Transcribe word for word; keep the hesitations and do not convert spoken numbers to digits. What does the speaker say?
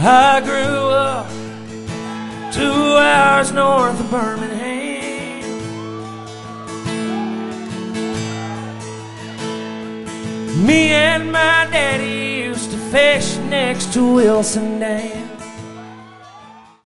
I grew up two hours north of Birmingham. Me and my daddy used to fish next to Wilson Dam.